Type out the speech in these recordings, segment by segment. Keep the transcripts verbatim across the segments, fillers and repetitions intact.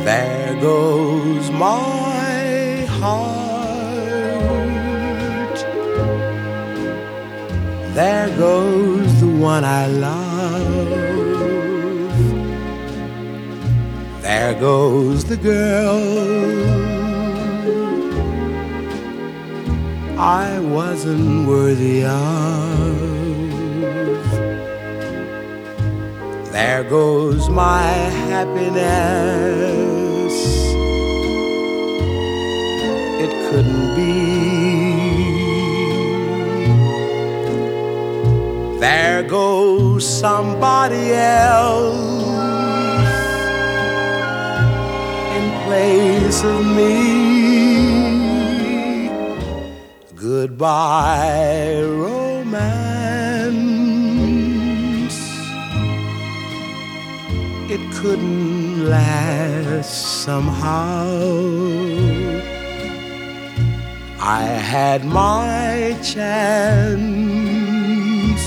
There goes my heart. There goes the one I love. There goes the girl I wasn't worthy of. There goes my happiness. It couldn't be. There goes somebody else in place of me. Goodbye, romance. It couldn't last somehow. I had my chance,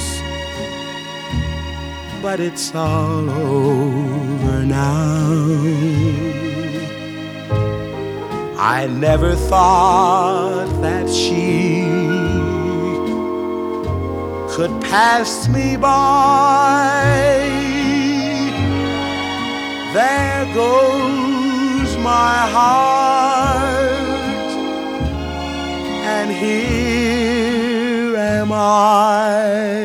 but it's all over now. I never thought that she could pass me by. There goes my heart, and here am I.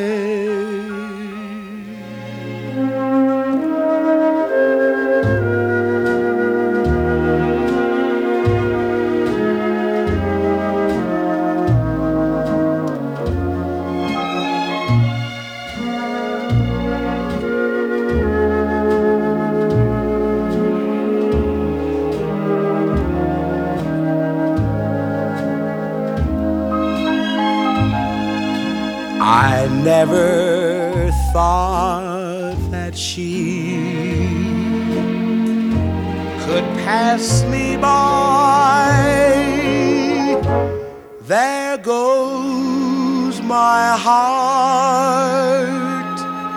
I never thought that she could pass me by. There goes my heart,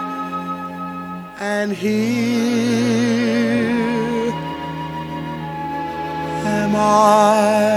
and here am I.